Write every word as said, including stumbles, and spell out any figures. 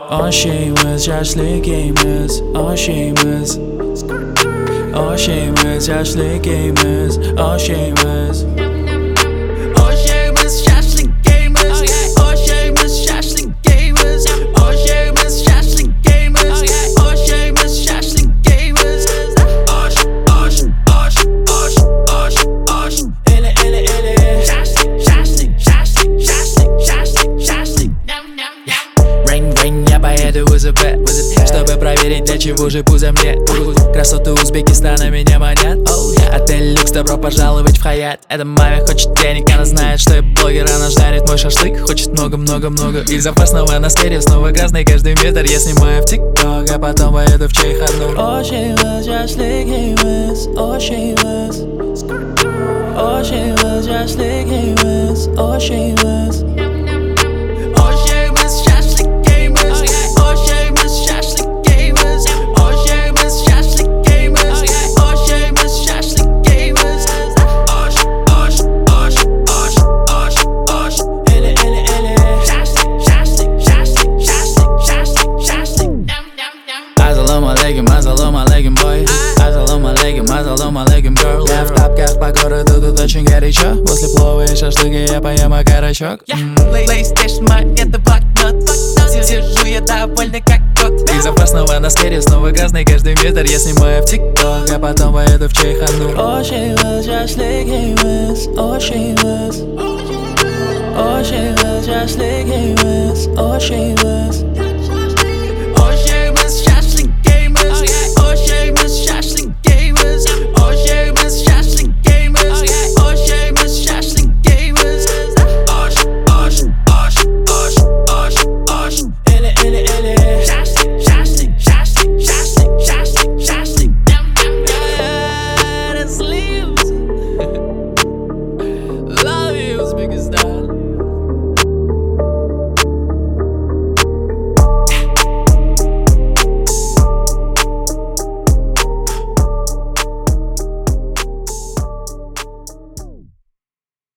Oh şeyimiz yaşlıyız, oh şeyimiz. Oh şeyimiz yaşlıyız, oh şeyimiz. Oh şeyimiz yaşlı gamers. Oh şeyimiz yaşlı gamers. Oh şeyimiz yaşlı gamers. Oh şeyimiz yaşlı gamers. Oş oş oş oş oş oş. Ele ele ele. Yaşlı yaşlı yaşlı yaşlı yaşlı yaşlı. Ring, ring, я поеду в УЗП, чтобы проверить, для чего живу земле. Красоты Узбекистана меня манят. Отель люкс, добро пожаловать в Хаят. Эта маме хочет денег, она знает, что я блогер. Она жарит мой шашлык, хочет много-много-много. Из запасного на сфере снова грязный каждый метр. Я снимаю в ТикТок, а потом поеду в Чайхану. Oh şeyimiz yaşlıyız, oh şeyimiz. Oh şeyimiz yaşlıyız, oh şeyimiz. Oh şeyimiz yaşlı gamers. Oh şeyimiz yaşlı gamers. Oh şeyimiz yaşlı gamers. Oh şeyimiz yaşlı gamers. Oş oş oş oş oş oş. Ele ele ele. Yaşlı yaşlı yaşlı yaşlı yaşlı yaşlı. Assalamu alaikum, assalamu alaikum, boy. Assalamu alaikum, assalamu alaikum, girl. Я в тапках по городу, тут очень горячо. После плова и шашлыки я поем окорочок. PlayStation, монеты, блокнот. Сижу я довольный как кот. Из запасного на сфере снова грязный каждый метр. Я снимаю в ТикТок, а потом поеду в Чайхану. Oh şeyimiz yaşlıyız, oh şeyimiz. Oh şeyimiz yaşlıyız, oh şeyimiz.